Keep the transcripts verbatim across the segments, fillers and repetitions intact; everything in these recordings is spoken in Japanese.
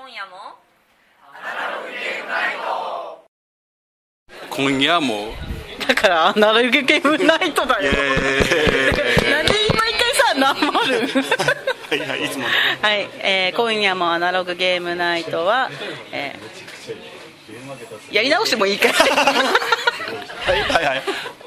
今夜も今夜もだからアナログゲームナイトだよ。なんで今一回さなまるはいはい、いつものはい、えー、今夜もアナログゲームナイトは、えー、やり直してもいいかいはいはいはい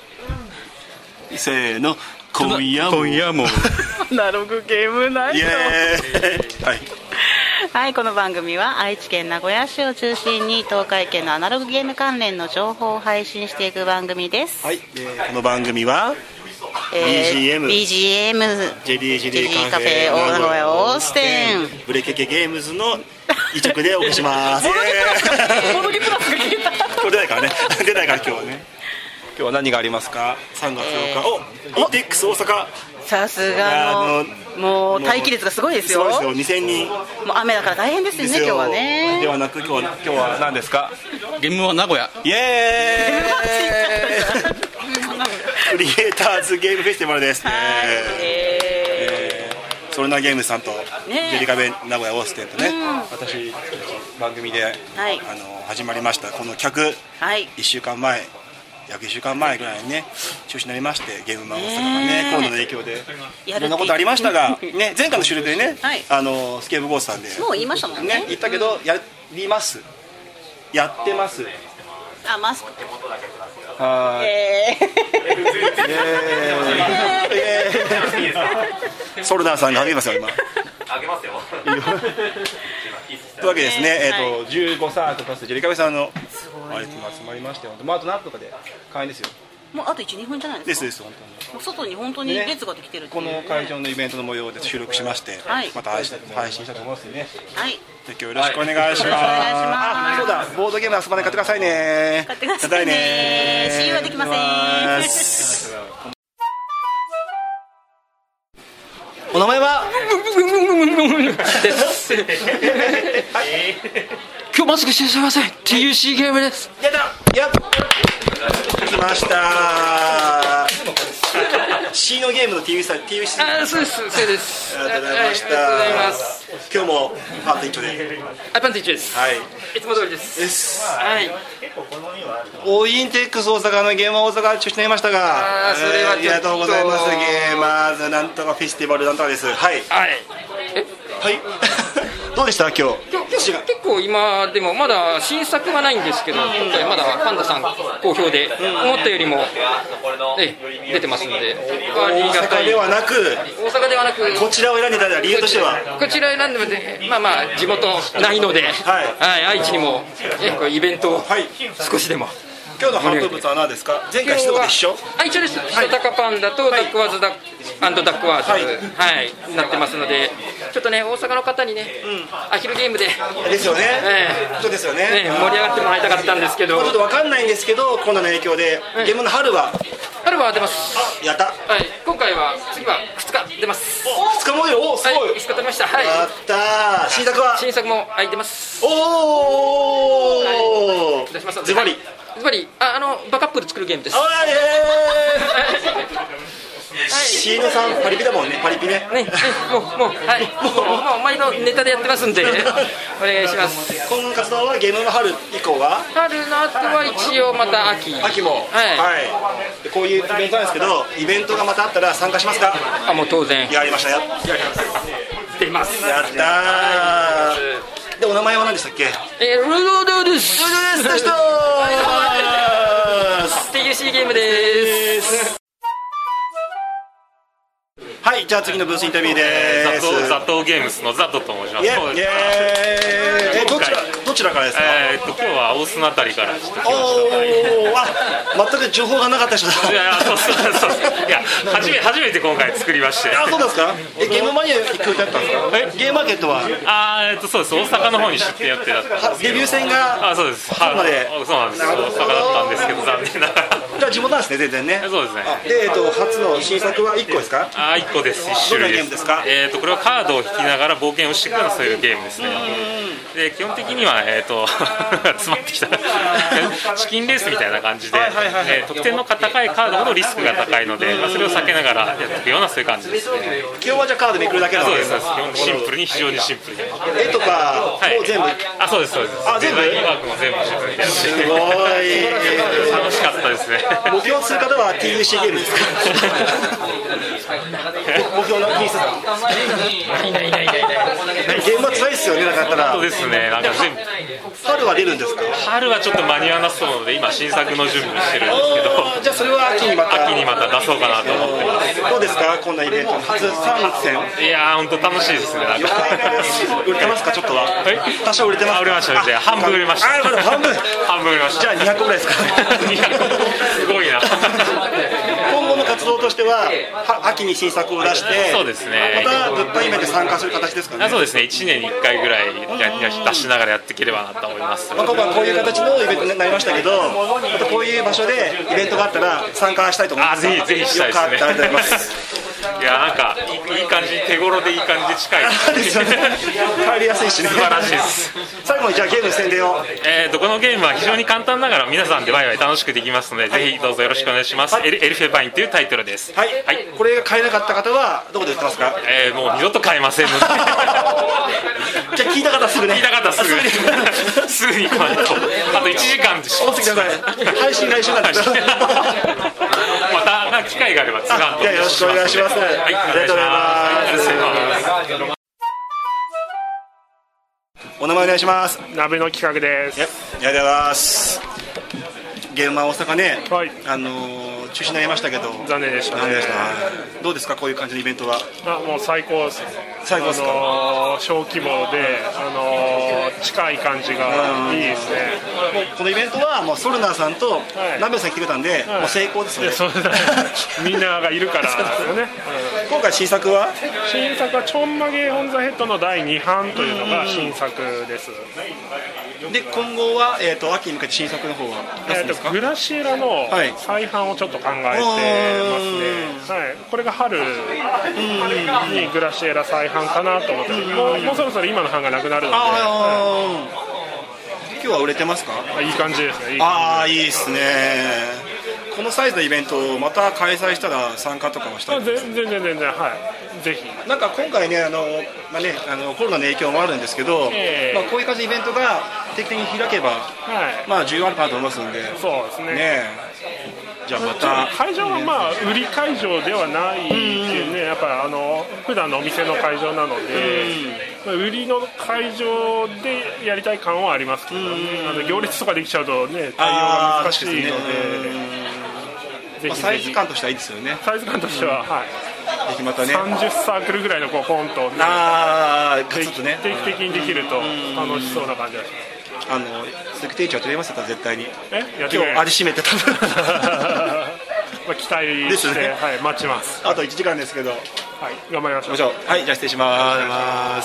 せーの、今夜も今夜もアナログゲームナイト。 イエーイはいはい、この番組は愛知県名古屋市を中心に東海圏のアナログゲーム関連の情報を配信していく番組です。 はい、でこの番組は、 えー、ビージーエム ビージーエムジェリージェリーカフェ名古屋オーステンブレケケゲームズの一曲でお送りしますボロゲプラスが消えたこれ出ないからね出ないから今日はね。今日は何がありますか。さんがつようか、えー、おインテックス大阪、 さすがのもう待機列がすごいですよ。 そうですよ、にせんにん。もう雨だから大変ですよね今日はね。 ではなく今日は今日は何ですか。 ゲームは名古屋。 イエーイクリエイターズゲームフェスティバルですね。 はい、えー、ソルナゲームさんとジェリカベ名古屋オーステンとね、 うん、 私番組で、 はい、 あの始まりましたこの客、 はい、 いっしゅうかんまえ約いっしゅうかんまえぐらいにね中止になりまして、ゲームマン大阪がねコロナの影響でいろんなことありましたが、ね、前回の収録でね、はい、あのスケープボースさんでもう言いましたもんね、 ね言ったけどやりますやってます。 あ、マスクはい、えー、ソルダーさんが励みますよ今。 あげますよというわけですね、えーと、はい、じゅうごサークプラスジェリカベさんのあれ集まりまして、まあ、あと何とかで開演ですよ。 もうあといち、にふんじゃないですか。 ですです本当に。 もう外に本当に列ができてるっていう、ね、 この会場のイベントの模様で収録しまして、はい、また配信したと思いますね。 はい。 今日よろしくお願いします。 はい、 あ、そうだ、ボードゲーム遊ばない買ってくださいね。 買ってくださいね。私有はできません。 お名前はです。今日マスクしてすみません。ティーユーシー ゲームです。 やだやっ来ました。C のゲームの ティーユーシー さん ティーユーシーあ、そうですそうです。 ありがとうございました。 ありがとうございます。 今日もパンティッチョで。 あ、パンティッチョです。 はい。 いつも通りです。 です。 はい。 オインテックス大阪のゲーム大阪中止になりましたが、 あ、それはありがとうございます。ゲーマーズなんとかフェスティバルなんとかです。はい。 はい。え、 はい。どうでした今日。 今日結構今でもまだ新作はないんですけど、今回まだパンダさん好評で、思ったよりもえ出てますので、 大阪ではなく大阪ではなくこちらを選んでいただいた理由としては、 こちら選んでもまあまあ地元ないので、はい、愛知にもえこうイベントを少しでも。 今日の販売物は何ですか。前回と一緒。 あ、一緒です。ひとたかパンダとダックワーズダックアンドダックワーズはいなってますので、ちょっとね大阪の方にねアヒルゲームでですよね。そうですよね。 盛り上がってもらいたかったんですけど、 ちょっとわかんないんですけど、コロナの影響でゲームの春は春は出ます。 やった。 はい。今回は次はふつか出ます。 ふつかもよ。お、すごい。 ふつか出ました。はい。 やった。新作は。 新作も空いてます。 おお。 出します。 ズバリ。 ズバリ、あ、あのバカップル作るゲームです。 あーえー。シーノさんパリピだもんね。パリピね。 ね、もうもうはいもうもう毎度ネタでやってますんでお願いします。 この活動はゲームの春以降は。 春の後は一応また秋。 秋も。はい。はい。でこういうイベントなんですけど、イベントがまたあったら参加しますか。 あ、もう当然。 やりました。ややります。 出ます。 やったー。でお名前は何でしたっけ。 えー、ルドドです。 ルドです。人。 ティーユーシー ゲームです。 はい、じゃあ次のブースインタビューです。 ザットゲームスのザットと申します。 イエーイ。えどちらどちらからですか。 えー、っと今日は大須のあたりからちょっと来ました。 おあ、全く情報がなかった人だ。 いやそうそうそういや初め初めて今回作りまして。 あ、そうですか。えゲームマニア行くだったんですか。えゲームマーケットは。 あーえっとそうです大阪の方に出店予定だったんですけど。 デビュー戦が。 あ、そうです。 そうまで。 そうなんです。大阪だったんですけど残念ながら。 じゃあ地元なんですね、全然ね。 そうですね。 で、えっと初の新作はいっこですか？ あ、いっこです。いち種類です。どんなゲームですか？えっとこれはカードを引きながら冒険をしていくようなそういうゲームですね。で、基本的にはえっと詰まってきたチキンレースみたいな感じで、得点の高いカードほどリスクが高いので、まあそれを避けながらやっていくようなそういう感じですね。 基本はじゃあカードめくるだけなんですか？ そうです。シンプルに非常にシンプルで。 絵とかも全部、 あ、そうですそうです。あ、全部。デザインワークも全部自分でやって。すごい。楽しかったですね。 目標する方は ティーユーシー ゲームですか？目標のピースないないないないない。ゲームは辛いですよね、なかったら。 そうですね。なんか全部。 春は出るんですか？ 春はちょっと間に合わなそうなので、今新作の準備してるんですけど。 じゃあそれは秋にまた秋にまた出そうかなと思ってます。 どうですか、こんなイベント初参戦？ いやー本当楽しいですね。なんか売れてますか？ちょっとは。多少売れてます。 売れました。じゃあ半分売れました。 あ、まだ半分。 半分売れました。 じゃあにひゃくこぐらいですか？ にひゃくすごいな。 今後の活動としては秋に新作を出して、 そうですね。 また物販イベント参加する形ですかね。 そうですね。いちねんにいっかいぐらい出しながらやっていければなと思います。 まあ今回はこういう形のイベントになりましたけど、またこういう場所でイベントがあったら参加したいと思います。 あ、ぜひぜひしたいですね。 よかった、ありがとうございます。 いや、なんかいい感じ、手頃でいい感じで近いですよね。帰りやすいしね。 素晴らしいです。 最後にじゃあゲームの宣伝を。 えーとこのゲームは非常に簡単ながら皆さんでワイワイ楽しくできますので、はい、ぜひどうぞよろしくお願いします。はい、エルフェバインというタイトルです。 はい。はい、これが買えなかった方はどこで売ってますか？ えー、もう二度と買えませんので。じゃあ聞いた方すぐね。 聞いた方すぐね。すぐに来ないと。あといちじかんでしょ。 お待ちください。配信来週なんです。 また機会があれば使うと。 よろしくお願いします。はい、ありがとうございます。お名前お願いします。 鍋の企画です。 ありがとうございます。ゲームマ大阪ね、はい、あのー、中止になりましたけど残念でしたね。 残念でした。どうですか、こういう感じのイベントは？ あ、もう最高です。 最高ですか？ あのー、小規模で、あのー、近い感じがいいですね。 もうこのイベントはもうソルナーさんとナベさん来てくれたんで、はい、もう成功ですよね。 そうみんながいるからですよね。 今回新作は？ 新作はちょんまげオンザヘッドのだいに版というのが新作です。 で今後は、えー、と秋に向けて新作の方は出すんですか？ グラシエラの再販をちょっと考えてますね。はい、これが春にグラシエラ再販かなと思ってもう、もうそろそろ今の版がなくなるので、はい、 今日は売れてますか？ いい感じですね。いいああ、いいですね。このサイズのイベントをまた開催したら参加とかはしたいですか？ 全然全然、はい、ぜひ。 なんか今回ね、あの、まあね、あのコロナの影響もあるんですけど、えーまあ、こういう感じのイベントが定期的に開けば、はい、まあ重要あるかなと思いますんで。 そうですね。 ね、じゃあまた会場はまあ売り会場ではないっていうね、やっぱあの普段のお店の会場なので、まあ、売りの会場でやりたい感はありますけどね。あの行列とかできちゃうとね、対応が難しいので。 まあ、サイズ感としてはいいですよね。 サイズ感としては、はい。 ぜひまたね。 さんじゅうサークルぐらいのこうポンと、ね、 ああ、ガツッとね。 定期的にできると楽しそうな感じがします。 あの鈴木店長やってくれましたか？絶対に。 え、やってくれ。 今日味しめて多分。 まあ期待して、ね、はい、待ちます。 あといちじかんですけど。はい、 頑張りましょう。 はい、じゃあ失礼します。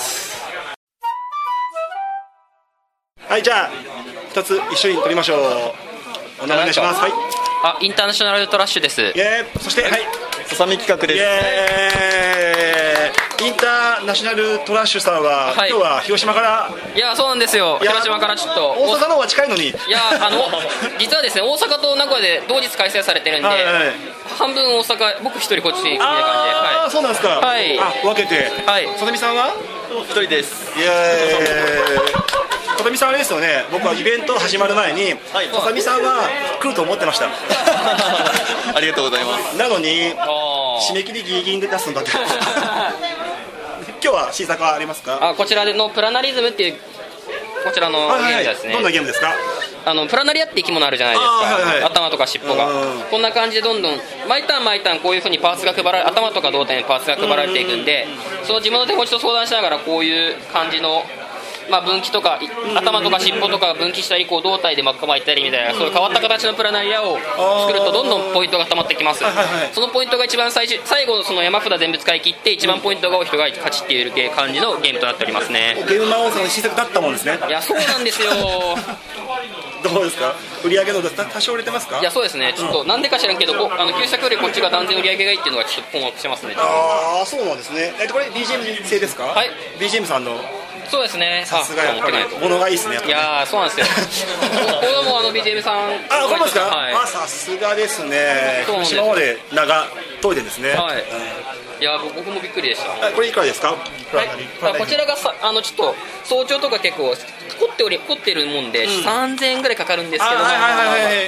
はい、じゃあふたつ一緒に撮りましょう。お願いします。はい。 あ、インターナショナルトラッシュです。イエーイ。そして、はい、 ささみ企画です。 イエーイ。インターナショナルトラッシュさんは、はい、今日は広島から。 いや、そうなんですよ。広島からちょっと大阪の方が近いのに。いや、あの実はですね、大阪と名古屋で同日開催されてるんで、はいはい、半分大阪、僕一人こっちみたいな感じで。 ああ、はい、そうなんですか。 はい。 あ、分けて。 はい。 さとみさんは一人です。 イエーイ。さとみさんあれですよね、僕はイベント始まる前に、はい、さとみさんは来ると思ってました。 ありがとうございます。 なのに締め切りギリギリで出すんだって。今日は新作はありますか？ あ、こちらのプラナリズムっていうこちらのゲームですね。 どんなゲームですか？ あのプラナリアって生き物あるじゃないですか、はいはい、頭とか尻尾がこんな感じでどんどん毎ターン毎ターンこういう風にパーツが配られ、頭とか胴体にパーツが配られていくんで、その自分の手持ちと相談しながらこういう感じの、まあ、分岐とか頭とか尻尾とか分岐したりこう胴体で巻いたりみたいな、そういう変わった形のプラナリアを作るとどんどんポイントが溜まってきます。そのポイントが一番最終最後のその山札全部使い切って一番ポイントが多い人が勝ちっていう感じのゲームとなっておりますね。 ゲームマン王さんの新作だったもんですね。 いや、そうなんですよ。 どうですか、売り上げの多少売れてますか？ いやそうですね、ちょっとなんでか知らんけど、こあの旧作よりこっちが断然売り上げがいいっていうのがちょっと困惑してますね。 ああそうなんですね。えっとこれ ビージーエム 製ですか？はい、ビージーエム さんの。 そうですね。 さすがやっぱり物がいいですね。 いやそうなんですよ。これもあの ビージーエム さん。 あ、そうですか。あ、さすがですね。福島まで長遠いでですね。はい。 いや僕もびっくりでした。 これいくらですか？ はい。こちらがさあのちょっと早朝とか結構凝っており凝ってるもんでさんぜんえんぐらいかかるんですけど。はいはいはいはい。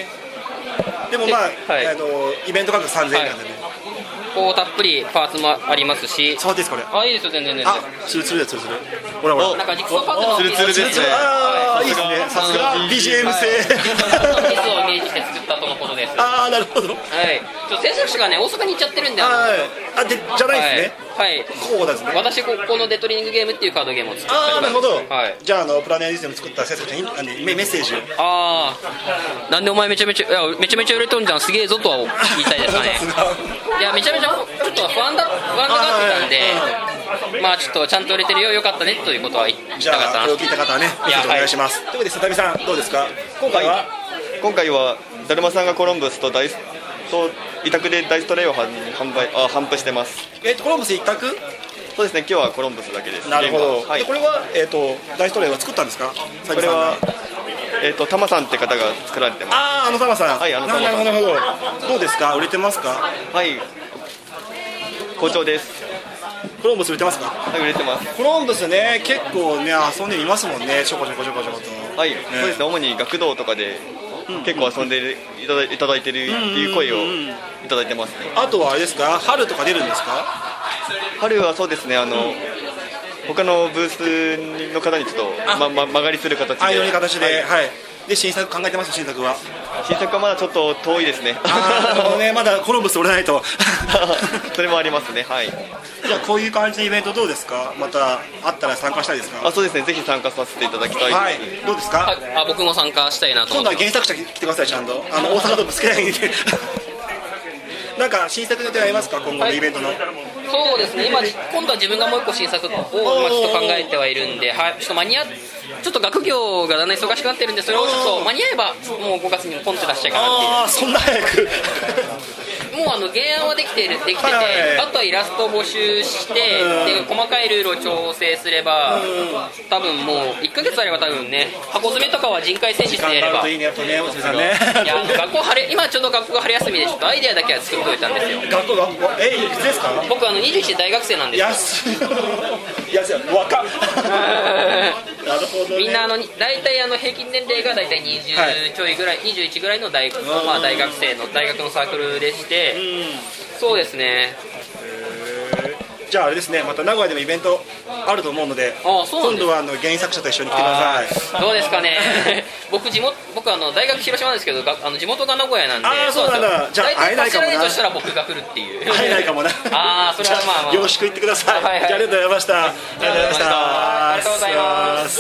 でもまああのイベント価格さんぜんえんなんでね。 こうたっぷりパーツもありますし。 そうですこれ。 あいいですよ全然全然。 あツルツルですツルツル。ほらほら。 なんかジグソーパズルのツルツルですね。ああいいですね。さすが ビージーエム 製。 ピースをイメージして作ったとのことです。 ああなるほど。はい。 ちょっと制作者がね大阪に行っちゃってるんで。 はい。あでじゃないですね。 はい。 こうですね。 私ここのデトリングゲームっていうカードゲームを作った。 ああなるほど。 はい。 じゃああのプラネアリズム作った制作者にあのメッセージを。 ああ。なんでお前めちゃめちゃいやめちゃめちゃ売れとんじゃんすげえぞとは言いたいですかね。いやめちゃめちゃちょっと不安だ不安だったんで、まあちょっとちゃんと売れてるよよかったねということは言いたかったな。 じゃあこれを聞いた方はねぜひお願いします。ということで佐々木さんどうですか？今回は今回はだるまさんがコロンブスとダイスと委託でダイストレイを販売あ販布してます。 えっとコロンブス一択？ そうですね、今日はコロンブスだけです。 なるほど。はい、これは、えー、とダイストレイは作ったんですか？ これは、えー、とタマさんって方が作られてます。 ああ、あのタマさん。 はい、あのタマさん。 なるほど。どうですか？売れてますか？ はい、好調です。 コロンブス売れてますか？ はい、売れてます。 コロンブスね、結構ね遊んでいますもんね、ちょこちょこちょこちょこと。 はい、ね、そうですね、主に学童とかで結構遊んでいただいただいてるっていう声をいただいてますね。 あとはあれですか？春とか出るんですか？ 春はそうですね、あの、うん、他のブースの方にちょっと、まま、曲がりする形で、 ああいう形で、はい、はい、で新作考えてます。新作は新作はまだちょっと遠いですね。 あね、まだコロンブス売れないとそれもありますね。はい。 じゃあこういう感じのイベントどうですか？またあったら参加したいですか？ あ、そうですね、ぜひ参加させていただきたいです。はい、 どうですか？ あ、僕も参加したいなと思って。 今度は原作者来てください。ちゃんとあの大阪ドーム好きなようになんか新作の予定ありますか？今後のイベントの。はい、 そうですね、今今度は自分がもう一個新作を今ちょっと考えてはいるんで、はい、ちょっと間に合ちょっと学業がだんだん忙しくなってるんで、それをちょっと間に合えばもうごがつにポンって出しちゃいかなっていう。 ああ、そんな早くもうあの原案はできてるできてて、はいはいはい、あとはイラストを募集して、で細かいルールを調整すれば、多分もういっかげつあれば多分ね、箱詰めとかは人海戦術でやれば。いいね、やっぱね、や学校晴れ今ちょうど学校が春休みでちょっとアイデアだけは作っておいたんですよ。 学校学校えいくつですか？ 僕あのにじゅういちで大学生なんですよ。 安い安い若っなるほど、ね、 みんなあの大体あの平均年齢が大体にじゅうちょいぐらい、はい、にじゅういちぐらいの大学、まあ、大学生の大学のサークルでして、うん、そうですね。 じゃああれですね、また名古屋でもイベントあると思うので、ああそうなんです。今度はあの原作者と一緒に来てください。 どうですかね僕地元僕あの大学広島なんですけど、あの地元が名古屋なんで。 ああそうなんだ。じゃあ会えないかもな。 としたら僕が来るっていう会えないかもなああそれはまあまあよろしく言ってください。はいはい、じゃあありがとうございました。ありがとうございました。 ありがとうございます。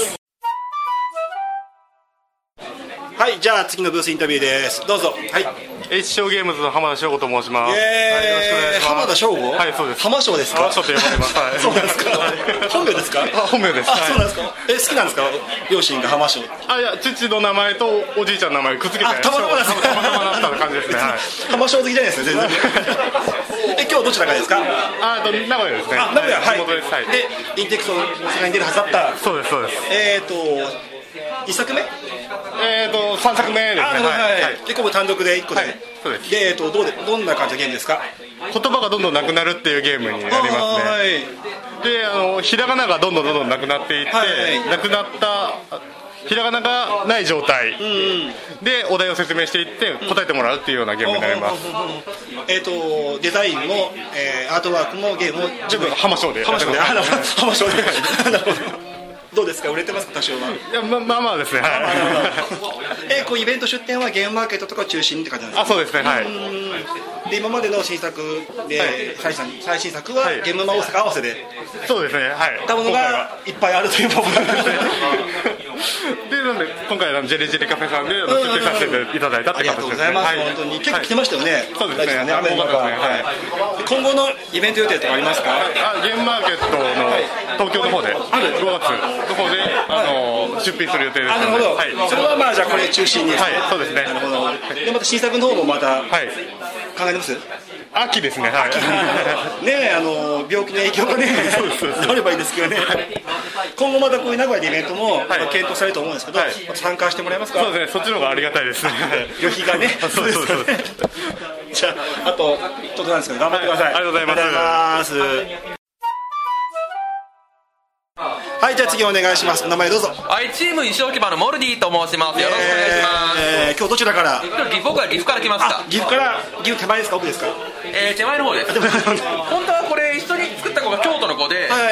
はい、じゃあ次のブースインタビューです。どうぞ。はい。 エイチ ショーゲームズの浜田翔吾と申します。 えー、よろしくお願いします。浜田翔吾？ はい、そうです。 浜翔ですか？ 浜翔と呼ばれます。はい。 そうなんですか。本名ですか？ あ、本名です。 あ、そうなんですか。え、好きなんですか？両親が浜翔。 あ、いや、父の名前とおじいちゃんの名前くっつけて。 あ、たまたまですね。 たまたまなった感じですね。はい。 浜翔好きじゃないですね、全然。え、今日どちらからですか？ あ、と名古屋ですね。 あ、名古屋、はい。 地元です。はい。 で、インテックス大阪に出るはずだった。 そうです、そうです。 えっと、一作目？ えーとさんさくめですね。 はいはい。でここ単独でいっこで。 そうです。 でえっとどうでどんな感じのゲームですか？ 言葉がどんどんなくなるっていうゲームになりますね。はい。であのひらがながどんどんどんどんなくなっていって、なくなったひらがながない状態でお題を説明していって答えてもらうっていうようなゲームになります。 えっとデザインもアートワークもゲームも全部浜翔で。 浜翔で。浜翔で。なるほど。どうですか？売れてますか？多少は。 いや、ま、まあまあですね。はい。 え、こうイベント出店はゲームマーケットとかを中心って感じなんですか？ あ、そうですね。はい。 で今までの新作で、はい、最新最新作は、はい、ゲームマ大阪合わせで。 そうですね。はい。 たものがいっぱいあるということなんですね。 でなんで今回のジェリジェリカフェさんで出店させていただいたって形ですね。ありがとうございます。本当に結構来てましたよね。 そうですね。 雨の中。今後のイベント予定とかありますか？ あ、ゲームマーケットの東京の方でごがつの方であの出出品する予定です。 あ、なるほど、はい、それはまあじゃあこれ中心に、 はい、そうですね。 なるほど。でまた新作の方もまた、はい、考えてます？ 秋ですね。はい。 ね、あの病気の影響がねあればいいですけどね。今後またこういう名古屋でイベントも検討されると思うんですけど、参加してもらえますか？ そうですね。そっちの方がありがたいですね。 旅費がね。そうそうそう。じゃああとちょっとなんですけど頑張ってください。 ありがとうございます。 はい、じゃあ次お願いします。名前どうぞ。 はい、チーム石置場のモルディと申します。よろしくお願いします。 えー、今日どちらから？ 僕は岐阜から来ました。 岐阜から、岐阜手前ですか奥ですか？ えー、手前の方です。本当はこれ一緒に作った子が京都の子で、はい、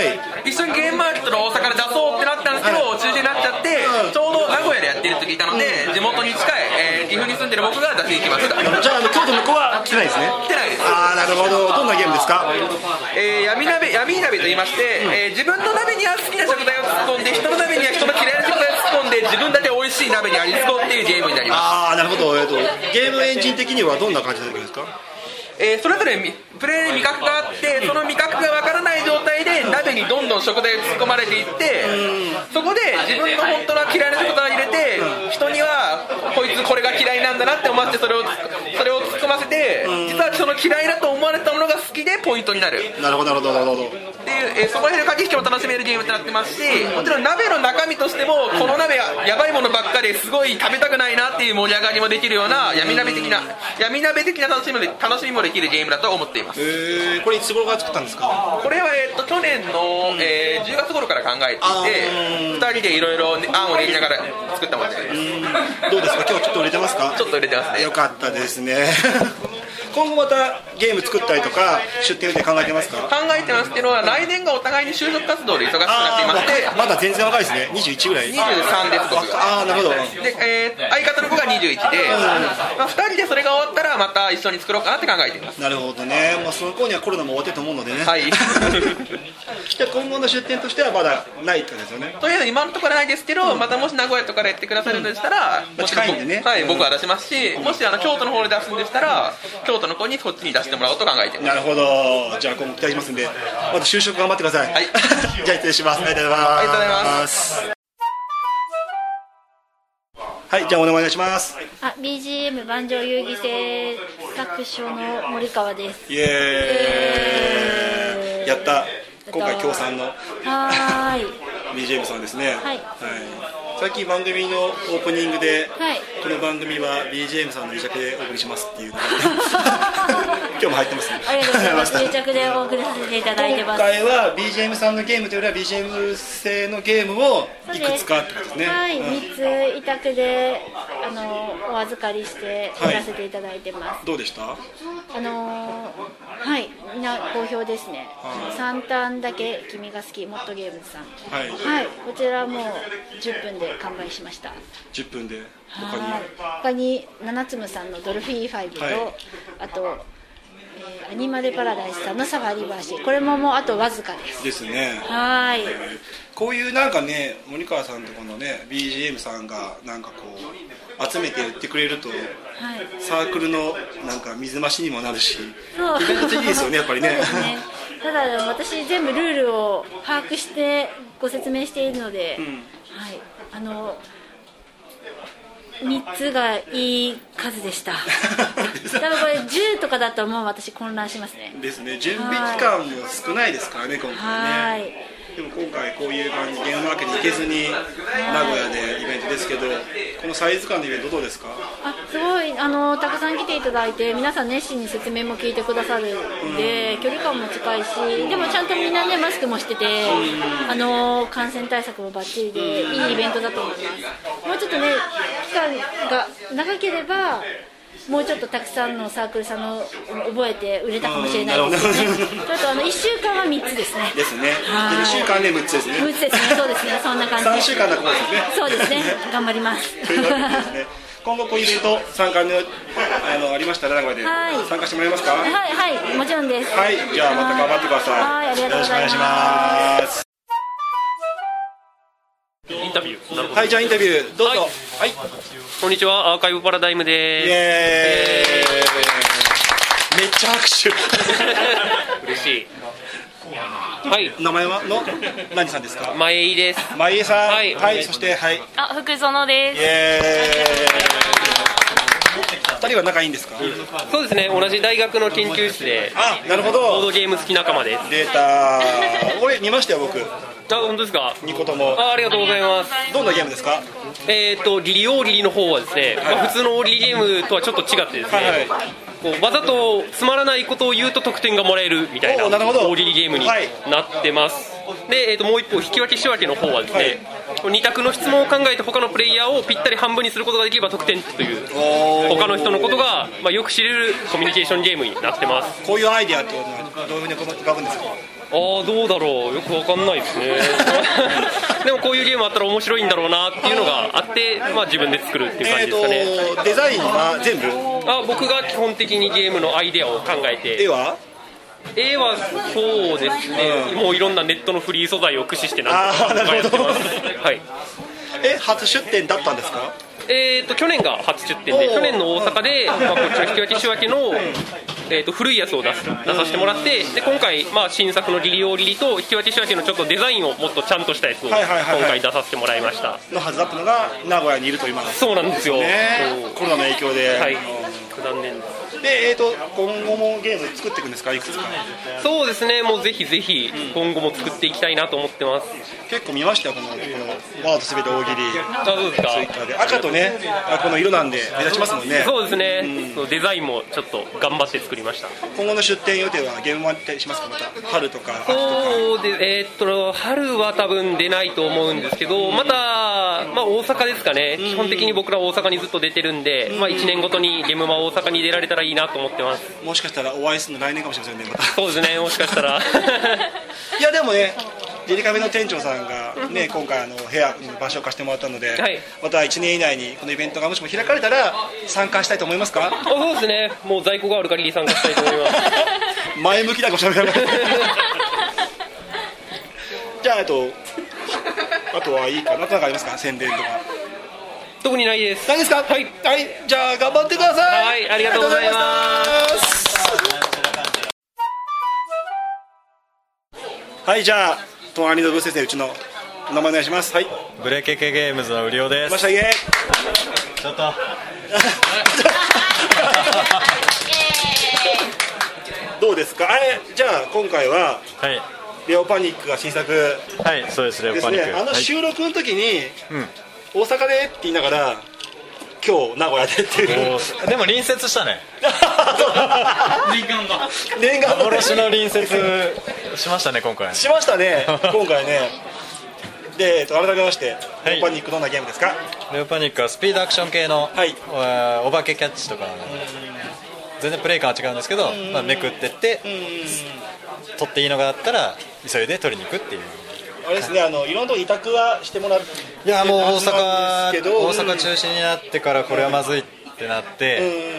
一緒にゲームマーケットの大阪で出そうってなったんですけど、はい、中止になっちゃって、うん、ちょうど名古屋でやってるって聞いたので、うん、地元に近い、えー、岐阜に住んでる僕が出しに行きました。 じゃあ、あの京都の子は来てないですね。 来てないです。 ああ、なるほど。どんなゲームですか？ えー、闇鍋、闇鍋と言いまして、うん、えー、自分の鍋には好きな食材を突っ込んで、人の鍋には人の嫌いな食材を突っ込んで、自分だけ美味しい鍋に味付こうっていうゲームになります。 ああ、なるほど。えーと、ゲームエンジン的にはどんな感じになるんですか？ えー、それぞれプレイに味覚があって、その味覚がわからない状態で鍋にどんどん食材が突っ込まれていって、そこで自分の本当の嫌いな食材を入れて、人にはこいつこれが嫌いなんだなって思わせて、それをそれを突っ込ませて、実はその嫌いだと思われたものが好きでポイントになる。 なるほどなるほどなるほど。 っていう、えー、そこら辺の駆け引きも楽しめるゲームとなってますし、もちろん鍋の中身としても、この鍋はやばいものばっかですごい食べたくないなっていう盛り上がりもできるような闇鍋的な闇鍋的な楽しみも楽しみもできるゲームだと思っています。 えー、これいつ頃から作ったんですか？ これは、えー、と去年の、うん、えー、じゅうがつ頃から考えていて、ふたりでいろいろ案を練りながら作ったものです。 どうですか？今日ちょっと売れてますか？ ちょっと売れてますね。 よかったですね。今後またゲーム作ったりとか出店で考えてますか？ 考えてますけど、来年がお互いに就職活動で忙しくなっていまして、 まだ全然若いですね。にじゅういちぐらい？ にじゅうさんです僕が。 ああ、なるほど。 で、えー、相方の子がにじゅういちで、うんまあ、ふたりでそれが終わったらまた一緒に作ろうかなって考えています。 なるほどね。まあ、その頃にはコロナも終わってると思うのでね。 はい。 じゃあ今後の出店としてはまだないってことですよね。 とりあえず今のところないですけど、うん、またもし名古屋とかでやってくださるのでしたら、 うん、近いんでね、 はい、僕は出しますし、うん、もしあの京都の方で出すんでしたら、京都の子にそっちに出してもらおうと考えてます。 なるほど。じゃあ今後期待しますんで、また就職頑張ってください。はい。じゃあ失礼します。ありがとうございます。 ありがとうございます。 はい、じゃあお願いします。 あ、ビージーエム 万丈遊戯製作所の森川です。 イエーイ。イエーイ。やった。今回協賛のはーいビージーエム さんですね。 はい。はい。 最近番組のオープニングで、 はい、 この番組は ビージーエム さんの癒着でお送りしますっていうのが今日も入ってますね。 ありがとうございます。癒着でお送りさせていただいてます。 今回は ビージーエム さんのゲームというよりは ビージーエム 製のゲームをいくつかってことですね。 はい、うん、みっつ委託であのお預かりしてやらせていただいてます。はい、 どうでした？ あのはい、みんな好評ですね。さんターンだけ君が好きモッドゲームズさん。はい。はい、こちらもうじゅっぷんで完売しました。 じゅっぷんで他に他に七つむさんのドルフィーファイブと、はい、あと、えー、アニマルパラダイスさんのサファリバーシー、これももうあとわずかですですね。 はい、 えー、こういうなんかね、森川さんとこのね ビージーエム さんがなんかこう集めて売ってくれると、はい、サークルのなんか水増しにもなるし、イベント的ですよねやっぱりね。 ただ私全部ルールを把握してご説明しているので、うん、はい、あのみっつがいい数でした。多分これじゅうとかだともう私混乱しますね。 ですね。準備期間も少ないですからね今回ね。 はい。 でも今回こういう感じゲームマーケットに行けずに名古屋でイベントですけど、このサイズ感のイベントどうですか？ あ、すごいあのたくさん来ていただいて、皆さん熱心に説明も聞いてくださるんで、うん、距離感も近いし、でもちゃんとみんなねマスクもしてて、うん、あの感染対策もバッチリで、うん、いいイベントだと思います。もうちょっとね期間が長ければもうちょっとたくさんのサークルさんの覚えて売れたかもしれないですね。ちょっとあのいっしゅうかんはみっつですね。 ですね。にしゅうかんでむっつですね。 むっつですね。そうですね。そんな感じ。 さんしゅうかんだこうですね。 そうですね。頑張ります。 というわけですね。今後こういうイベント参加のあのありましたら名古屋で参加してもらえますか？ はいはいもちろんです。 はい、じゃあまた頑張ってください。 はい、ありがとうございます。 よろしくお願いします。 インタビュー。 はい、じゃあインタビューどうぞ。はい、はい、 こんにちは、アーカイブパラダイムです。イエーイ。めっちゃ拍手。 嬉しい。 はい、 名前はの何さんですか？ 前井です。 前井さん、 はい、 はい、そしてはい、 あ、福園です。 イエーイ。ふたりは仲いいんですか？ そうですね、同じ大学の研究室で。 あ、なるほど。 ボードゲーム好き仲間です。 データ俺見ましたよ、僕。 あ、本当ですか？ にことも。 あ、ありがとうございます。 どんなゲームですか？ えーと、リリオーリリの方はですね、まあ、普通のオーリリゲームとはちょっと違ってですね、はいはい、こうわざとつまらないことを言うと得点がもらえるみたいなオーリリゲームになってます、はい、で、えーと、もう一方引き分け仕分けの方はですね、はい、に択の質問を考えて他のプレイヤーをぴったり半分にすることができれば得点という他の人のことが、まあ、よく知れるコミュニケーションゲームになってます。 こういうアイデアってどういうふうに浮かぶんですか？ ああ、どうだろう、よくわかんないですねでもこういうゲームあったら面白いんだろうなっていうのがあって、まあ、自分で作るっていう感じですかね。 えーと、デザインは全部あ、僕が基本的にゲームのアイデアを考えて。 絵は絵はそうですね、うん、もういろんなネットのフリー素材を駆使してなんとかやってますはい、 え、初出店だったんですか？ えーと、去年が初出店で、去年の大阪で、まあ、こっちの引き分け仕分けの、えーと、古いやつを出す出させてもらって、で今回、まあ、新作のリリオーリリと引き分け仕分けのちょっとデザインをもっとちゃんとしたやつを今回出させてもらいました。 のはずだったのが名古屋にいると今。 そうなんですよ、 ね、コロナの影響で、 はい、残念です。 で、えーと、今後もゲーム作っていくんですか？いくつか。 そうですね、もうぜひぜひ今後も作っていきたいなと思ってます。 結構見ましたよ、この、このワードすべて大喜利。 あ、そうですか。 ツイッターで赤とね、この色なんで目立ちますもんね。 そうですね、うん、デザインもちょっと頑張って作りました。 今後の出店予定はゲームもあったりしますか？また春とか秋とか。 そうで、えー、っと春は多分出ないと思うんですけど、また、まあ、大阪ですかね、基本的に僕ら大阪にずっと出てるんで、まあ、いちねんごとにゲームマ大阪に出られたらいいなと思ってます。 もしかしたらお会いするの来年かもしれませんね、また。 そうですね、もしかしたらいやでもね、デリカフェの店長さんが、ね、今回あの部屋場所を貸してもらったので、はい、またいちねん以内にこのイベントがもしも開かれたら参加したいと思いますか？ あ、そうですね、もう在庫がある限り参加したいと思います前向きなごしゃべりじゃあ、あとあとはいいかな、何かありますか？宣伝とか。 特にないです。 ないですか？はい、はい、じゃあ頑張ってください。 はい、ありがとうございます。 はい、じゃあ隣のブース先生、うちのお名前お願いします。はい、 ブレケケゲームズの売尾です。 ましたげちょっとどうですか？あれ、じゃあ今回は、 はい、 レオパニックが新作ですね。 はい、そうです、レオパニック。 あの収録の時に、はい、うん、大阪でって言いながら今日名古屋でっていう。 でも隣接したね念願が念願幻の隣接しましたね、今回。 しましたね、今回ね。で、えっと、改めまして、はい、レオパニックどんなゲームですか？ レオパニックはスピードアクション系の、はい、お化けキャッチとか、全然プレイ感は違うんですけど、まあ、めくってって取っていいのがあったら急いで取りに行くっていう。 あれですね、あのいろんなとこ委託はしてもらう。 いや、もう大阪大阪中止になってからこれはまずいってなって、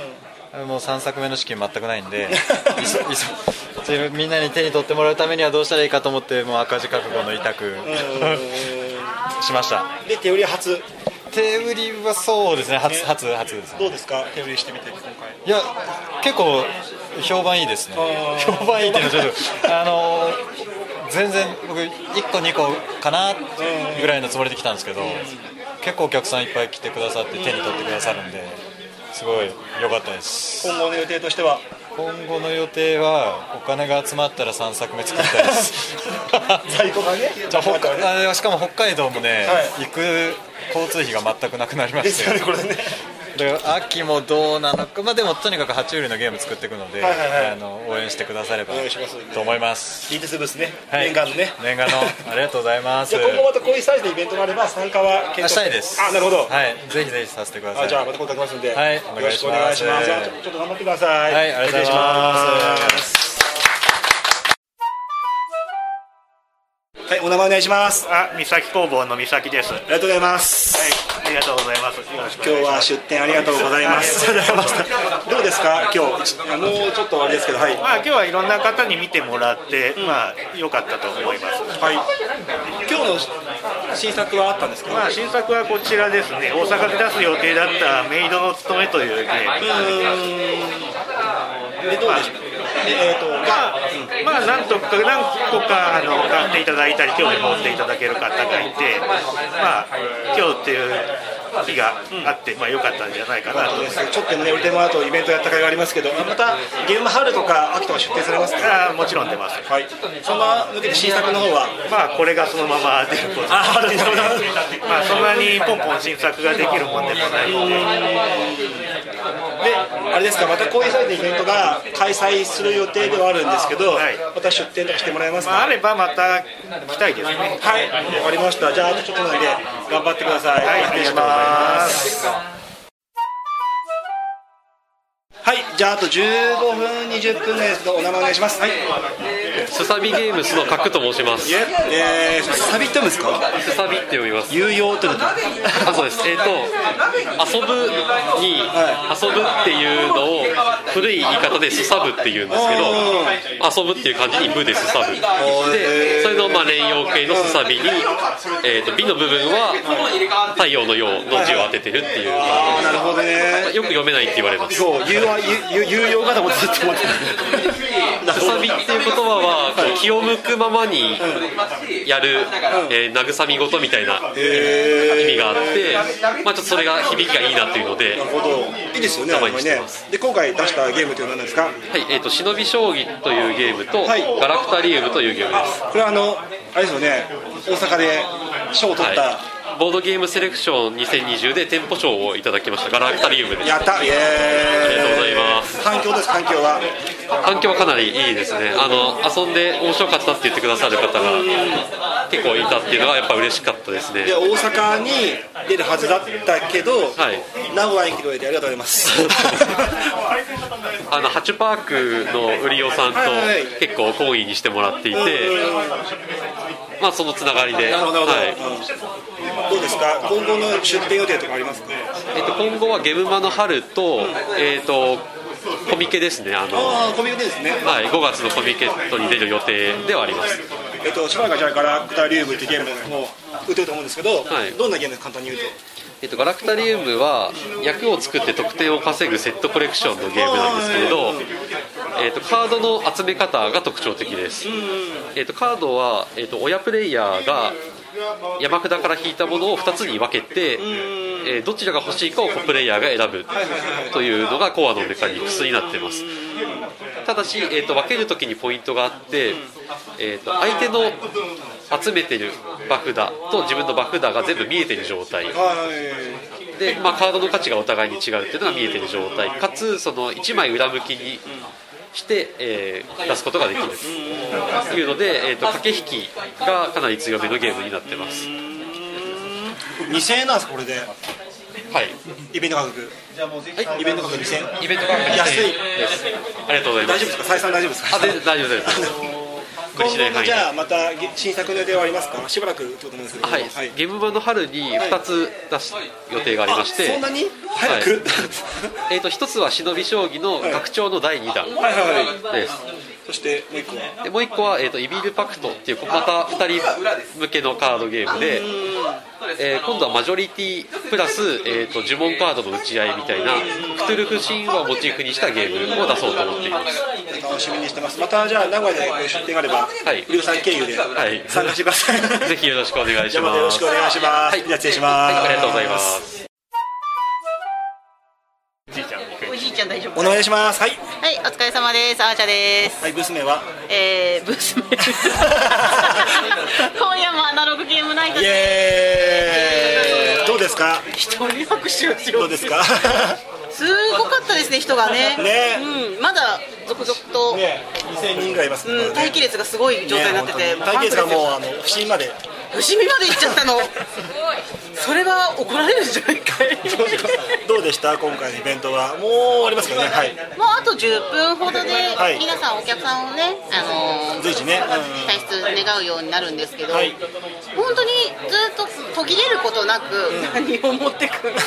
うん、もうさんさくめの資金全くないんでみんなに手に取ってもらうためにはどうしたらいいかと思って、もう赤字覚悟の委託しました。 で、手売りは初。 手売りはそうですね、初、ね、初初です、ね。 どうですか、手売りしてみて今回。 いや、結構評判いいですね。評判いいっていうのはちょっとあの全然僕いっこにこかなぐらいのつもりで来たんですけど、結構お客さんいっぱい来てくださって手に取ってくださるんで、すごい良かったです。 今後の予定としては？ 今後の予定はお金が集まったらさんさくめ作りたいです在庫がね。 じゃあ、しかも北海道もね、はい、行く交通費が全くなくなりまして、 ね、これね。 秋もどうなのか、まあ、でもとにかく爬虫類のゲーム作っていくので、はいはいはい、あの応援してくださればと思います。 リーテスブースね、はい、念願のね、 念願のありがとうございます。 じゃあ今後またこういうサイズのイベントがあれば参加は検討したいです。 あ、なるほど、 はい、ぜひぜひさせてください。 あ、じゃあまた声かけますんで、 はい、 よろしくお願いします。じゃあちょっと頑張ってください。 はい、ありがとうございます。 はい、お名前お願いします。 あ、三崎工房の三崎です。 ありがとうございます。 はい、ありがとうございます。 今日は出店ありがとうございます。どうですか、今日。もうちょっとあれですけど、はい。 まあ今日はいろんな方に見てもらって、うん、まあ良かったと思います。 はい。今日の新作はあったんですか。 まあ新作はこちらですね。大阪で出す予定だったメイドの務めというゲーム。 うん。でどうでしょう。 えーとまあ、まあ何とか何個かあの買っていただいたり興味持っていただける方がいて、まあ今日っていう日があって、まあ良かったんじゃないかなと。 ちょっとね、売り手もあとイベントやった会がありますけど、またゲーム春とか秋とか出展されますか？ あ、もちろん出ます。 はい。そんな抜けて新作の方は、 まあこれがそのまま出ること。 あ、なるほど。 まあそんなにポンポン新作ができるもんでもないので。 で、あれですか、またこういうイベントが開催する予定ではあるんですけど、はい、また出展とかしてもらえますか？ まあ、あればまた来たいですね。 はい、わかりました。じゃああとちょっとなんで頑張ってください。 はい、 失礼します。はい、じゃああとじゅうごふんにじゅっぷんですけどお名前お願いします。はい。 すさびゲームスの角と申します。 えー、すさびって読むんですか？ すさびって読みます。 有用ってこと？ あ、そうです。えっ、ー、と遊ぶに、はい、遊ぶっていうのを古い言い方ですさぶって言うんですけど、遊ぶっていう漢字にぶですさぶ。で、それのまあ連用形のすさびに、えっ、ー、と美の部分は太陽の陽の字を当ててるっていう。 ああ、なるほどね。 よく読めないって言われます。 そう、有用有用かと思ってずっと思ってた。 すさびっていう言葉はこう気を向くままにやる、えー、慰み事みたいな意味があって、まあ、ちょっとそれが響きがいいなっていうので、 なるほど、いいですよね。 名前にしてます。 で今回出したゲームというのは何ですか？はい、 えーと、忍び将棋というゲームと、はい、ガラクタリウムというゲームです。 これはあのあれですよね、大阪で賞を取った、はい、 ボードゲームセレクションにせんにじゅうで店舗賞をいただきましたガラクタリウムです。 やった、イエーイ、 ありがとうございます。 環境です。環境は環境はかなりいいですね。あの遊んで面白かったって言ってくださる方が結構いたっていうのがやっぱ嬉しかったですね。 で大阪に出るはずだったけど、はい、名古屋に来てくれてありがとうございますあのハチュパークの売りおさんと結構懇意にしてもらっていて、まあそのつながりで。 なるほど、はい、どうですか、今後の出店予定とかありますか？ えっと、今後はゲムマの春と、えーとコミケですね。あのあコミケですね、 はい、ごがつのコミケットに出る予定ではあります。 えっと、しばらくじゃあガラクタリウムっていうゲームも売ってると思うんですけど、はい、どんなゲームですか、簡単に言うと。 えっと、ガラクタリウムは役を作って得点を稼ぐセットコレクションのゲームなんですけれど、えっと、カードの集め方が特徴的です。えっと、カードは、えっと、親プレイヤーが山札から引いたものをふたつに分けて、えー、どちらが欲しいかをプレイヤーが選ぶというのがコアのメカニクスになっています。ただし、えー、と分けるときにポイントがあって、えー、と相手の集めてる場札と自分の場札が全部見えてる状態で、まあ、カードの価値がお互いに違うっていうのが見えてる状態かつそのいちまい裏向きにして、えー、出すことができるというので、えー、と駆け引きがかなり強めのゲームになってます。 にせんえんなんですか、これで。 はい、 イベント価格、はい、イベント価格にせんえん、 イベント価格安いです。 ありがとうございます。 大丈夫ですか、採算大丈夫ですか？ あ、全然大丈夫です。 今後もじゃあまた新作の予定はありますか？しばらくってことなんですけど、 はいはい、ゲーム版の春にふたつ出す予定がありまして、 そんなに早く、はい、 えーとひとつは忍び将棋の拡張のだいにだんです。 はいはいはい、そしてもういっこはでもういっこは、えーとイビルパクトっていうまたふたり向けのカードゲームで、えー、今度はマジョリティプラス、えー、と呪文カードの打ち合いみたいなクトゥルフ神話をモチーフにしたゲームを出そうと思っています。 楽しみにしてます。またじゃあ名古屋で出店があれば、はい、リュウさん経由で参加してください、はい、 ぜひよろしくお願いします。 じゃあまたよろしくお願いします、はい、じゃあ失礼します、 はい、ありがとうございます。 おじいちゃん大丈夫？ お願いします。はい、 はい、お疲れ様です。あーちゃです。 はい、ブース名はえー、ブース名今夜もアナログゲームナイトです。イエーイ。どうですか？ 一人拍手をしよう。 どうですか？ すごかったですね、人がね。 ね、 うん、まだ続々と、 ね、にせんにんぐらいいますからね。 うん、待機列がすごい状態になってて、 ね、待機列がもうあの伏見まで伏見まで行っちゃったのそれは怒られるんじゃないかいどうでした今回のイベントは？もう終わりますけどね、はい、 もうあとじゅっぷんほどで、はい、皆さんお客さんをね、あのー、 随時ね、 退出願うようになるんですけど、はい、本当にずっと途切れることなく、うん、何を持ってくる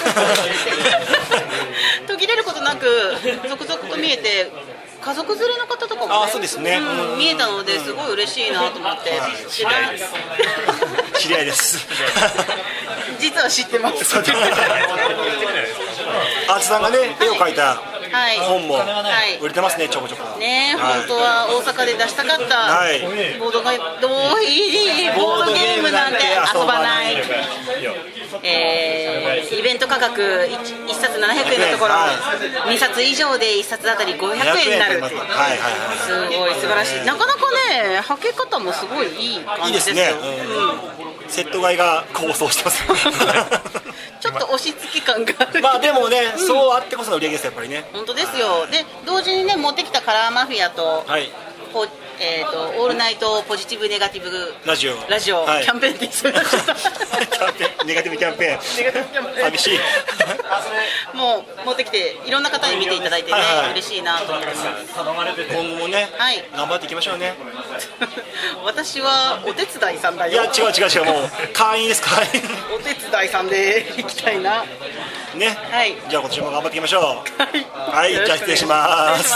途切れることなく続々と見えて、家族連れの方とかも、ね、 あ、そうですね、 うん、見えたのですごい嬉しいなと思って、うん、 知り合いです知り合いです実は知ってますアーツさんがね、絵を描いたはい、 本もはい売れてますね、ちょこちょこね、 はい本当は大阪で出したかった、 はいボードがどういいボードゲームなんて遊ばない、えー、イベント価格 1, いっさつななひゃくえんのところ、はい、にさつ以上でいっさつあたりごひゃくえんになるっていう、 はいはいはい、 すごい素晴らしい。なかなかね、はけ方もすごいいい感じですよ。 いいですね、うん、セット買いが構想してますちょっと押し付け感がある。 まあでもね、うん、そうあってこその売り上げですやっぱりね。 本当ですよ。で同時にね、持ってきたカラーマフィアと、はい、こうえー、とオールナイトポジティブネガティブラジオラジオ、はい、キャンペーンって言ってましたネガティブキャンペーン寂しいもう持ってきていろんな方に見ていただいてね、はいはい、嬉しいなと思ってます。 今後もね、はい、頑張っていきましょうね私はお手伝いさんだよ。 いや違う違う違う、もう会員です会員お手伝いさんで行きたいなね、 はい、 じゃあ今年も頑張っていきましょうはい、はい、じゃあ失礼します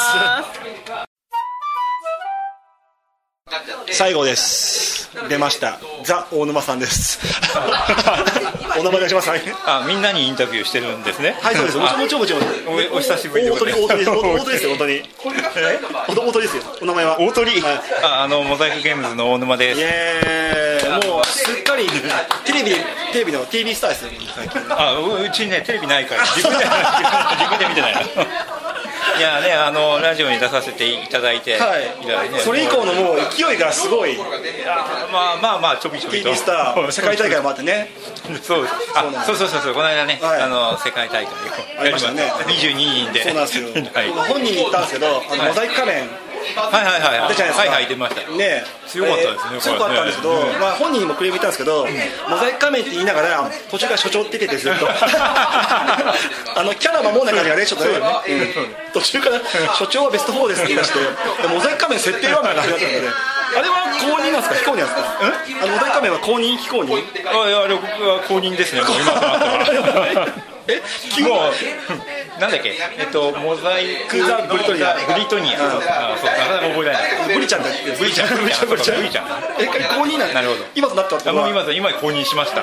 最後です。出ました。ザ大沼さんです。お名前お願いします。 あ、みんなにインタビューしてるんですね。 はい、そうです。もちろんもちろんもちろん。 お, お久しぶりでございます。 大鳥です。大鳥ですよ本当に。大鳥ですよ。お名前は。 大鳥。はい、あ、あのモザイクゲームズの大沼です。 イエーイ。もうすっかりテレビテレビの ティービー スターですよ最近。 あ、うちねテレビないから自分で自分で見てないの。いやね、あのラジオに出させていただいて、はい、 ね、それ以降のもう勢いがすごい。 まあまあまあちょびちょびとティービー スター世界大会もあってね。 そうです。あ、そうそうそうそう、この間ね、はい、あの世界大会をやりましたね。にじゅうににんで。 そうなんですよ。はい、本人に言ったんですけど、あのモザイク仮面。 はいはいはいはい。 出ちゃいますか。 はいはい出ました。 ね、 強かったですね。 強かったんですけど、まあ本人にもクレーム言ったんですけど、モザイク仮面って言いながら途中から所長って言っててずっとあのキャラ守んない感じがねちょっとね、途中から所長はベストフォーですって言い出して、モザイク仮面設定はなんか始まったので、あれは公認なんですか非公認なんですか。あのモザイク仮面は公認非公認。 あ、いやあれ僕は公認ですね。もう今となっては。 え、 もうなんだっけ、えっとモザイクザブリトニア、ブリトニア、あ、そう、なかなか覚えられない。 ブリちゃんだって、 ブリちゃん、ブリちゃん、ブリちゃん、ブリちゃん。 え、公認なんですか。 なるほど。 今となったってことは。 もう今と今公認しました。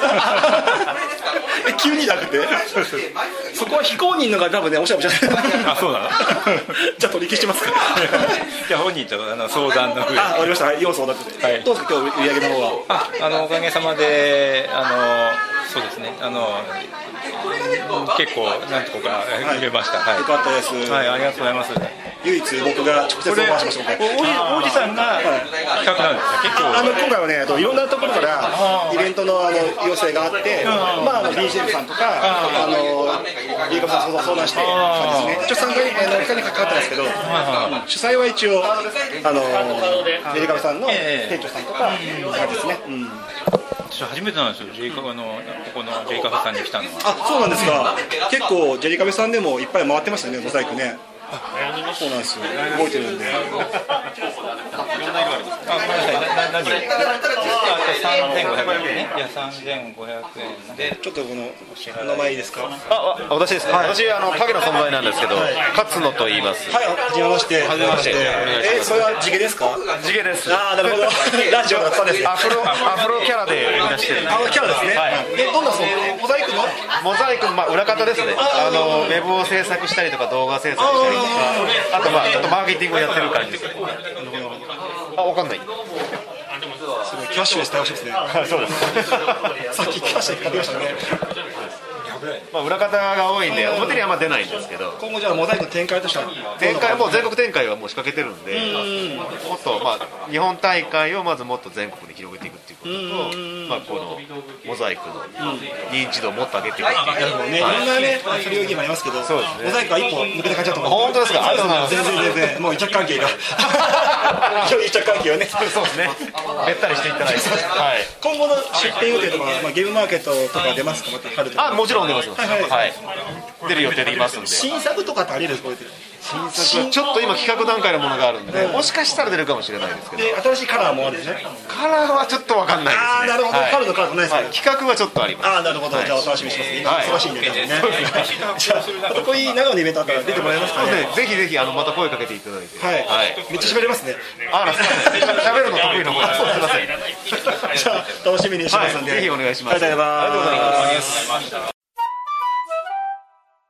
え、急になくて。そこは非公認のが多分ね、おしゃべりじゃない。 あ、そうなの。 じゃあ取り消しますか。 じゃあ本人とあの相談の上。 あ、わかりました。要素だって。はい。どうですか今日売り上げの方は。 あ、あのおかげさまであのそうですね、あの結構何とか売れました。はい。 よかったです。 はい、ありがとうございます。 唯一僕が直接オファーしました。 王子さんが企画なんですか。結構あの今回はね、いろんなところからイベントのあの要請があって、まああの ビージーエム さんとかあのリーガさんと相談してですね。一応参加にふたり関わったんですけど、主催は一応あのリーガさんの店長さんとかですね。 初めてなんですよ、ジェイカフのここのジェイカフさんに来たのは。 あ、そうなんですか。結構ジェリカフさんでもいっぱい回ってましたね、モザイクね。そうなんですよ。動いてるんで。いろんな色あります。あ、ごめんなさい。な何を？三千五百円ね。いや三千五百円で。ちょっとこのお名前いいですか？ あ、私ですか。私あの影の存在なんですけど、勝野と言います。 はい、はじめまして。 はじめまして。 え、それは地毛ですか？ 地毛です。 あ、なるほど。ラジオの方です。 アフロアフロキャラでいらしてる。 あのキャラですね。え、どんなそのモザイクの？ モザイクのまあ裏方ですね。あのウェブを制作したりとか動画制作したり。あとまあちょっとマーケティングをやってる感じです。あ、わかんない。 すごいキャッシュレス対応してますね。 そうです。 さっきキャッシュレス買ってましたね。 まあ裏方が多いんで表にはまあ出ないんですけど、 今後じゃあモザイクの展開としては展開もう全国展開はもう仕掛けてるんで、もっとまあ日本大会をまずもっと全国に広げていくっていうことと、まあこのモザイクの認知度をもっと上げていくっていう。 ね、いろんなねそれを今ありますけど、モザイクは一歩抜けた感じだと思う。 本当ですか。ありがとうございます。 全然全然もう癒着関係が癒着関係はね。 そうですね。べったりしていただいて。はい。 今後の出店予定とか、まあゲームマーケットとか出ますか。また春とか。 あ、もちろん出ます。はい。出る予定でいますんで。 新作とかってあり得るんですか。 新作はちょっと今企画段階のものがあるんで、もしかしたら出るかもしれないですけど。 で新しいカラーもあるんですね。 カラーはちょっとわかんないですね。 ああ、なるほど。春のカラーないですね。 企画はちょっとあります。 ああ、なるほど。じゃあお楽しみにします。今忙しいんでね。じゃあこういう長野のイベントあったら出てもらえますかね。 ぜひぜひあのまた声かけていただいて。 はい。めっちゃ喋れますね。 あら、喋るの得意な方です。すみません。 じゃあ楽しみにしますんで。 ぜひお願いします。 ありがとうございます。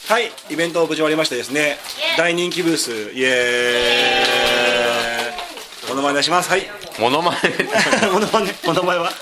はい、イベント無事終わりましてですね、大人気ブース、イエーイ。モノマネお願いします。はい。 モノマネモノマネ、モノマネは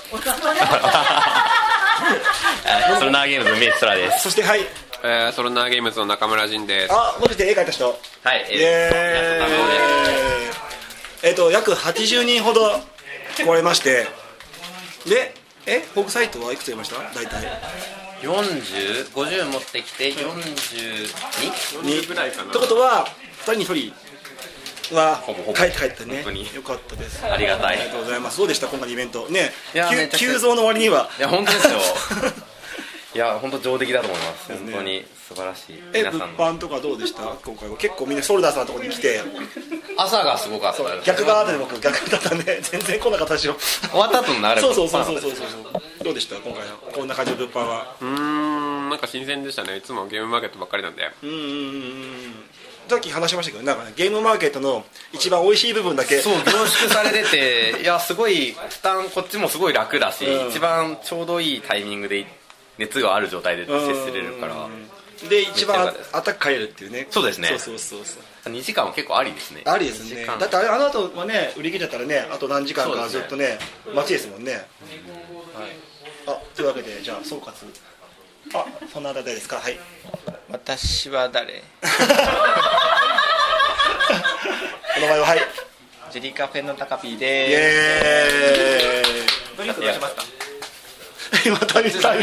ソルナーゲームズのメイストラです。 そしてはい、 えー、ソルナーゲームズの中村仁です。 あ、もしかして絵描いた人。 はい、 イエーイ。えっと約はちじゅうにんほど来られまして、で、え、ホークサイトはいくついました？大体よんじゅう、ごじゅう持ってきてよんじゅうに？ よんじゅうぐらいかな。ってことはふたりにひとりは帰って帰ってね。よかったです。 ありがたい。 ありがとうございます。どうでした今回のイベントね。 いやめちゃくちゃ急増の割には。 いや本当ですよ。いや本当上出来だと思います。本当に素晴らしい。 え、物販とかどうでした今回は？結構みんなソルダーさんのところに来て。 朝がすごかったです。 逆側で僕逆だったんで全然来なかったでしょ。 終わった後の流れ。 そうそうそうそうそうそう。どうでした今回のこんな感じの物販は？ うーん、なんか新鮮でしたね。いつもゲームマーケットばっかりなんで。 うんうんうん。さっき話しましたけど、なんかね、ゲームマーケットの一番美味しい部分だけそう凝縮されてていやすごい負担こっちもすごい楽だし、うん、一番ちょうどいいタイミングで熱がある状態で接すれるからで一番アタック変えるっていうね。 そうですね。 そうそうそうそうにじかんは結構ありですね。 ありですね。だってあれあの後はね売り切れちゃったらねあと何時間かずっとね待ちですもんね、はい、あというわけでじゃあ総括あそんな誰ですか。はい。 私は誰お名前ははいジェリーカフェのタカピーでーす。 イエーイ。 ドリンク出しますか。 今旅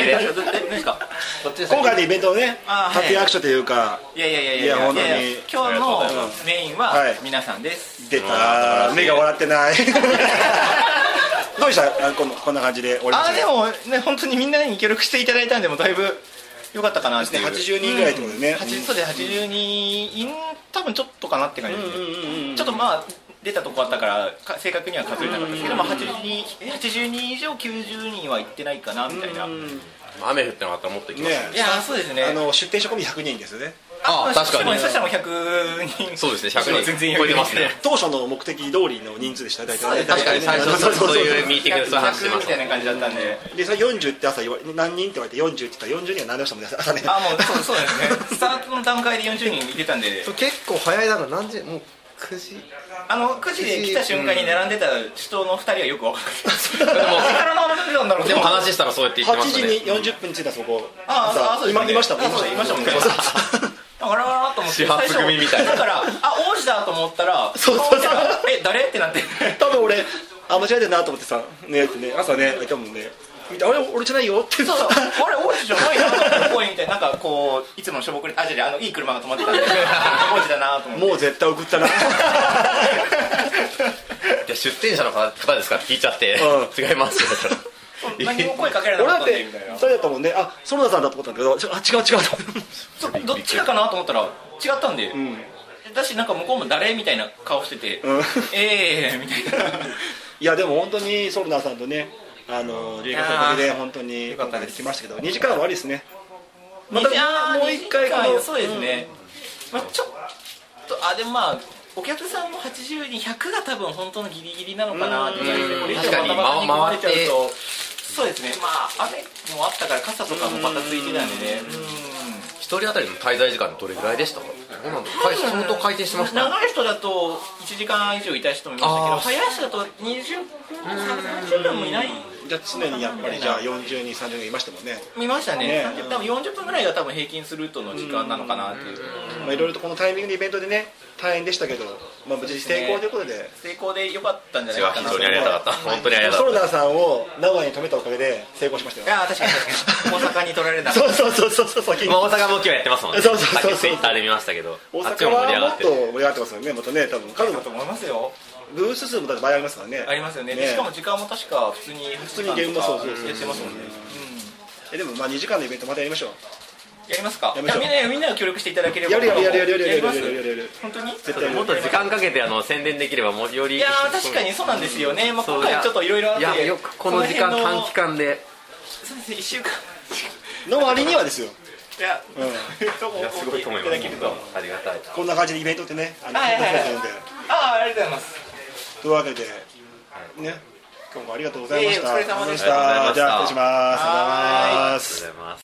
今回のイベントのね立役者というかいやいやいやいや本当に今日のメインは皆さんです。 出た目が笑ってないどうでしたこのこんな感じで終わりました。 あでもね本当にみんなに協力していただいたんでもだいぶ良かったかなっていう。 はちじゅうにんぐらいってことでね。 そうではちじゅうにん多分ちょっとかなって感じですね。ちょっとまあ出たとこあったから正確には数えなかったですけど、まあはちじゅうにん以上きゅうじゅうにんは行ってないかなみたいな。 雨降ってなかったらもっと行きますね。 いやそうですね。 あの出店者込みひゃくにんですよね。 ああ確かに。 そしたらもうひゃくにん。 そうですね。ひゃくにん超えてますね。 当初の目的通りの人数でした大体。 確かに最初そういうミーティングで話してましたみたいな感じだったんで。 でさよんじゅうって朝何人って言われてよんじゅうって言ったらよんじゅうにんは何でしたもんね朝ね。 あもうそうそうですね。スタートの段階でよんじゅうにんいてたんで。 結構早いだろ何時もうくじ。 あのくじで来た瞬間に並んでた人のふたりはよく分かる。でも力の話なんだろう。 でも話したらそうやって言ってましたね。 はちじによんじゅっぷんに着いたそこ。 ああそうですね。 いましたもん。 いましたもんね。あららと思って始発組みたいな。 だからあ王子だと思ったらそうそうそうえ誰ってなって多分俺あ間違えてるなと思ってさねってね朝ねいたもんね。あれ俺じゃないよってそうそうあれ王子じゃないなここにみたいななんかこういつものしょぼくりあじゃあのいい車が止まってたんで王子だなと思ってもう絶対送ったな出店者の方ですかって聞いちゃって、うん、違います何も声かけられなかったんでみたいな。 それだったもんね。あ園田さんだと思ったんだけどあ違う違うどっちかなと思ったら違ったんで、うん、だしなんか向こうも誰みたいな顔してて、うん、ええー、みたいないやでも本当にソルナーさんとねあのリーガーさんで本当によかったです来ましたけどにじかんは終わりですね。またもう一回このそうですね、うん、まあ、ちょっとあでもまあお客さんもはちじゅうにんひゃくが多分本当のギリギリなのかなって感じでこれ以上バタバタに回っちゃうとそうですねまあ雨もあったから傘とかもバタついてたんでね一人当たりの滞在時間どれぐらいでしたか。相当回転してました。 長い人だといちじかん以上いた人もいましたけど早い人だとにじゅっぷんさんじゅっぷんもいない。 じゃあ常にやっぱりじゃあよんじゅうにんさんじゅうにんいましたもんね。 見ましたね。多分よんじゅっぷんぐらいが多分平均するとの時間なのかなっていう。 まあいろいろとこのタイミングでイベントでね大変でしたけど、まあ無事成功ということで成功で良かったんじゃないかな。 非常にありがたかった。本当にありがたかった。 ソルダーさんを名古屋に止めたおかげで成功しましたよ。 いや確かに確かに大阪に取られなそうそうそうそうそうそう。 大阪も今日やってますもんね。 そうそうそう。 ツイッターで見ましたけど。 大阪はもっと盛り上がってますよね。またね多分数もと思いますよ。 ブース数もだって倍ありますからね。 ありますよね。しかも時間も確か普通に普通にゲームもそうそうやってますもんね。 えでもまあにじかんのイベントまたやりましょう。 やりますか。みんなみんなが協力していただければ。 やるやるやるやるやるやるやるやる。 本当に。 絶対もっと時間かけてあの宣伝できればもうより。 いや確かにそうなんですよね。まあ今回ちょっといろいろあって。 いやよくこの時間短期間で。 そうですねいっしゅうかん。の割にはですよ。 いや、 うん、いやすごいと思います。ありがたい。 こんな感じでイベントってね、 あの、はいはいはい、ああ、ありがとうございます。 というわけで、ね、今日もありがとうございました。 えー、お疲れ様でした。 じゃあ、失礼します。 ありがとうございます。